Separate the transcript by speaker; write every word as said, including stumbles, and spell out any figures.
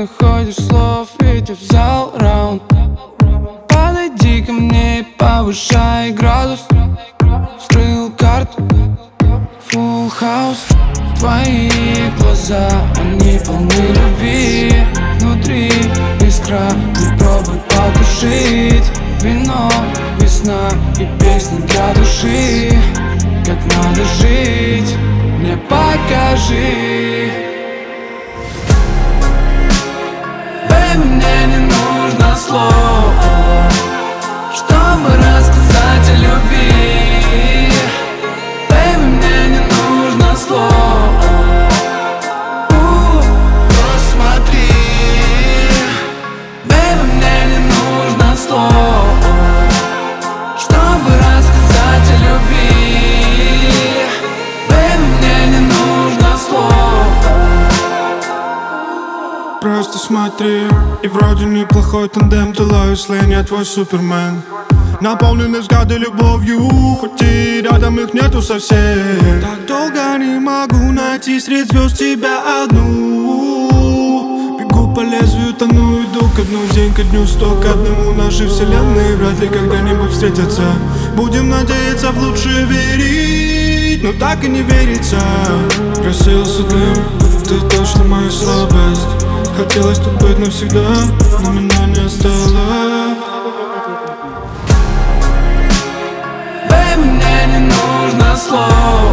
Speaker 1: находишь слов, ведь я взял раунд. Подойди ко мне и повышай градус. Вскрыл карту, full house. Твои глаза, они полны любви. Внутри искра, не пробуй потушить. Вино, весна и песни для души. Как надо жить, мне покажи. Baby, мне не нужно слов, чтобы рассказать о любви. Baby, мне не нужно слов. Просто смотри. Baby, мне не нужно слов, чтобы рассказать о любви. Baby, мне не нужно слов.
Speaker 2: Просто смотри, и вроде неплохой тандем. Ты Лоис Лейн, я твой Супермен. Наполнены взгляды любовью, хоть и рядом их нету совсем. Так долго не могу найти среди звезд тебя одну. Бегу по лезвию, тону, иду ко дну. День ко дню, сто к одному. Наши вселенные вряд ли когда-нибудь встретятся. Будем надеяться в лучшее верить, но так и не верится. Рассеялся дым, ты точно моя слабость. Хотелось тут быть навсегда, но меня не стало.
Speaker 1: Baby, мне не нужно слов,